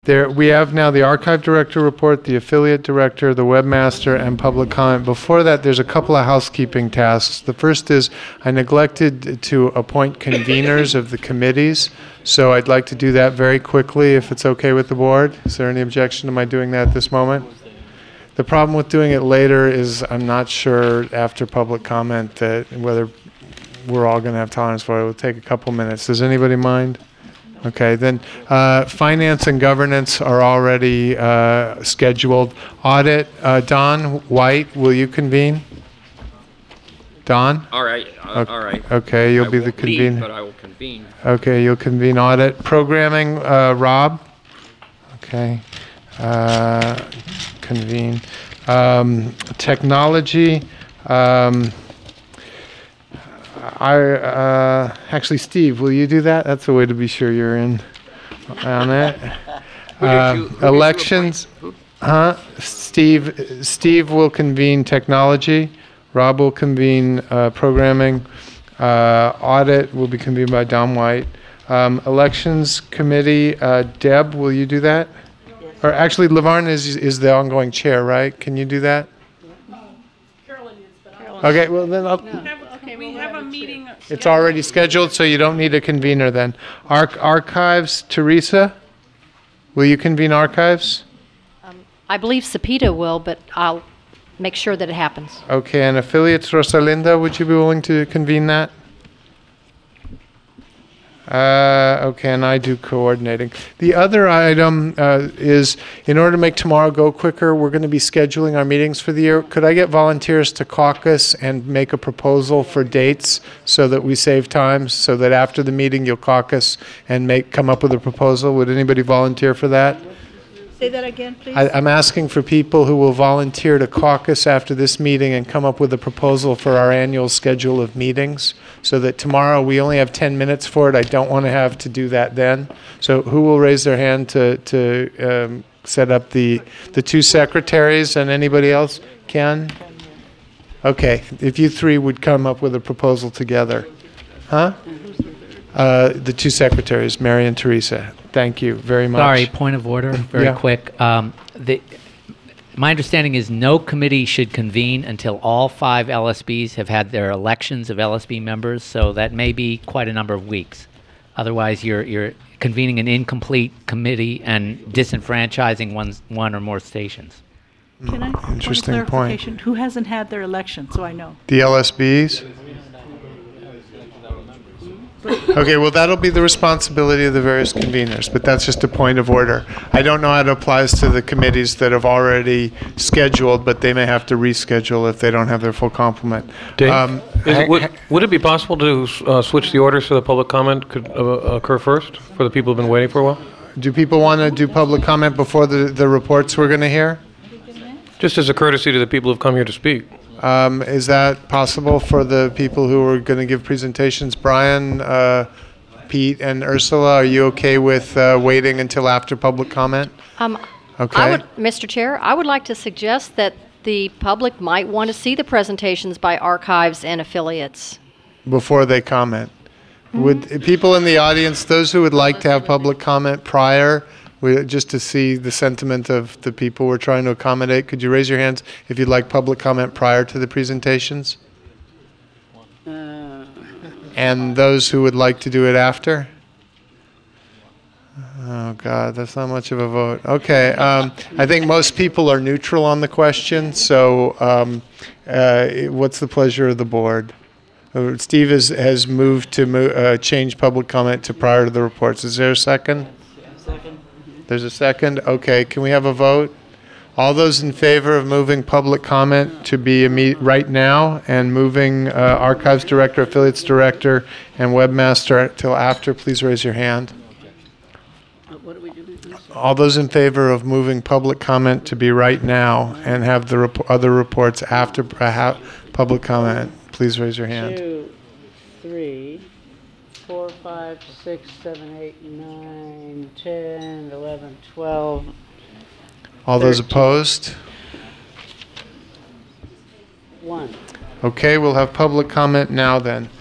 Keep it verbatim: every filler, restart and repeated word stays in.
There, we have now the archive director report, the affiliate director, the webmaster, and public comment. Before that, there's a couple of housekeeping tasks. The first is I neglected to appoint conveners of the committees, so I'd like to do that very quickly if it's okay with the board. Is there any objection to my doing that at this moment? The problem with doing it later is I'm not sure after public comment that whether we're all going to have tolerance for it. It will take a couple minutes. Does anybody mind? Okay, then uh, finance and governance are already uh, scheduled. Audit, uh, Don White, will you convene? Don? All right, uh, okay. all right. Okay, you'll I be the won't convener. leave, but I will convene. Okay, you'll convene audit. Programming, uh, Rob? Okay, uh, convene. Um, technology, um, I uh, actually, Steve, will you do that? That's a way to be sure you're in on it. Uh, you- who elections, huh? Steve, Steve will convene technology. Rob will convene uh, programming. Uh, audit will be convened by Don White. Um, elections committee, uh, Deb, will you do that? Yes. Or actually, Lavarne is is the ongoing chair, right? Can you do that? Carolyn is, but I Okay, well then I'll. Okay, we have a meeting. It's already scheduled, so you don't need a convener then. Arch- archives, Teresa? Will you convene archives? I believe Sepita will, but I'll make sure that it happens. Okay, and affiliates, Rosalinda, would you be willing to convene that? Uh, okay, and I do coordinating. The other item uh, is, in order to make tomorrow go quicker, we're going to be scheduling our meetings for the year. Could I get volunteers to caucus and make a proposal for dates so that we save time, so that after the meeting you'll caucus and make come up with a proposal? Would anybody volunteer for that? Say that again, please. I, I'm asking for people who will volunteer to caucus after this meeting and come up with a proposal for our annual schedule of meetings, so that tomorrow we only have ten minutes for it. I don't want to have to do that then. So who will raise their hand to, to um, set up the, the two secretaries, and anybody else? Ken? Okay, if you three would come up with a proposal together. Huh? Uh, the two secretaries, Mary and Teresa. Thank you very much. Sorry, point of order, very Yeah. quick. Um, the, my understanding is no committee should convene until all five L S Bs have had their elections of L S B members, so that may be quite a number of weeks. Otherwise, you're you're convening an incomplete committee and disenfranchising one, one or more stations. Can I? point of Interesting point. clarification? Who hasn't had their election, so I know? The L S Bs? Okay, well, that'll be the responsibility of the various conveners, but that's just a point of order. I don't know how it applies to the committees that have already scheduled, but they may have to reschedule if they don't have their full complement. Dave, Um, is ha- it, would, would it be possible to uh, switch the order so the public comment could uh, occur first for the people who've been waiting for a while? Do people want to do public comment before the, the reports we're going to hear? Just as a courtesy to the people who've come here to speak. Um, is that possible for the people who are going to give presentations? Brian, uh, Pete, and Ursula, are you okay with uh, waiting until after public comment? Um, Okay. I would, Mister Chair, I would like to suggest that the public might want to see the presentations by archives and affiliates. Before they comment. Would people in the audience, those who would like to have public comment prior, we, just to see the sentiment of the people we're trying to accommodate, could you raise your hands if you'd like public comment prior to the presentations? Uh, And those who would like to do it after? Oh, God, that's not much of a vote. Okay, um, I think most people are neutral on the question, so um, uh, what's the pleasure of the board? Uh, Steve has, has moved to mo- uh, change public comment to prior to the reports. Is there a second? Second. There's a second? Okay, can we have a vote? All those in favor of moving public comment to be imme- right now and moving uh, Archives Director, Affiliates Director, and Webmaster till after, please raise your hand. What do we do now? All those in favor of moving public comment to be right now and have the rep- other reports after uh, ha- public comment, please raise your hand. Two, three, four, five, six, seven, eight, nine, ten, eleven, twelve. All those thirteen. opposed? One. Okay, we'll have public comment now then.